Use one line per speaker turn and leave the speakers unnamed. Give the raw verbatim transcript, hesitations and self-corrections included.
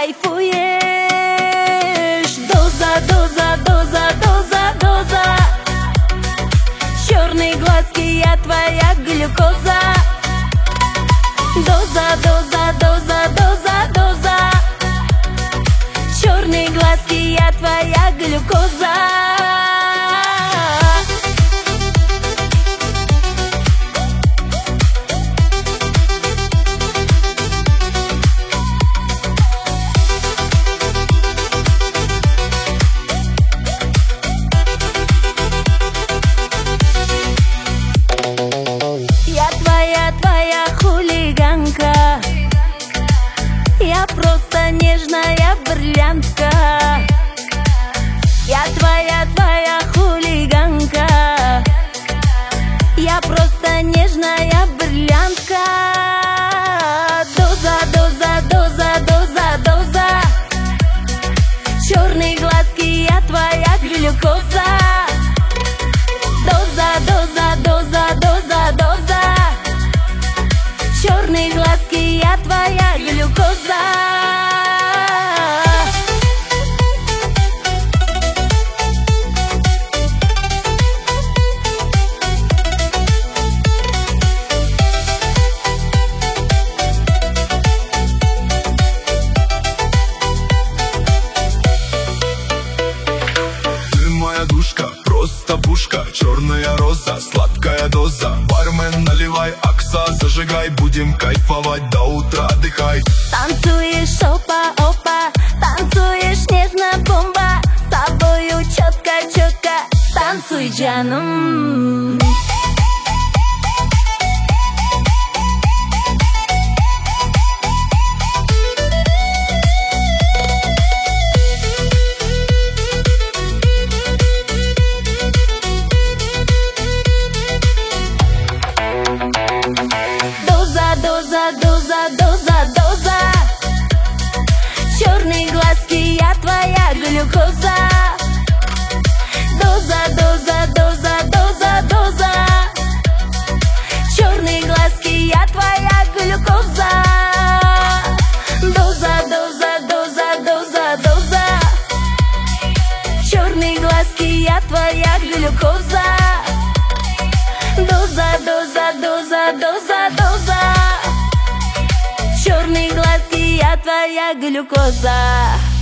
кайфуешь. Доза, доза, доза, доза, доза. Черные глазки, я твоя глюкоза. Доза, доза, доза, доза, доза. Черные глазки, я твоя глюкоза. Я твоя, твоя хулиганка. Я просто нежная бриллиантка. Я твоя, твоя хулиганка. Я просто нежная бриллиантка. Доза, доза, доза, доза, доза. Черные глазки, я твоя глюкоза. Доза, доза, доза, доза, доза. Черные глазки, я твоя глюкоза.
Ты моя душка, просто пушка, черная роза, сладкая доза. Бармен, наливай акса, зажигай, будем кайфовать до утра, отдыхай.
Танцуешь, опа, опа, танцуешь нежно, бомба. С тобою четко, четко, танцуй, джанум. Доза, доза, доза, доза, доза. Черные глазки, я твоя глюкоза. Доза, доза, доза, доза, доза. Черные глазки, я твоя глюкоза. Доза, доза, доза, доза, доза. Черные глазки, я твоя глюкоза. Доза, доза, доза, доза, доза. Черные глазки, я твоя глюкоза.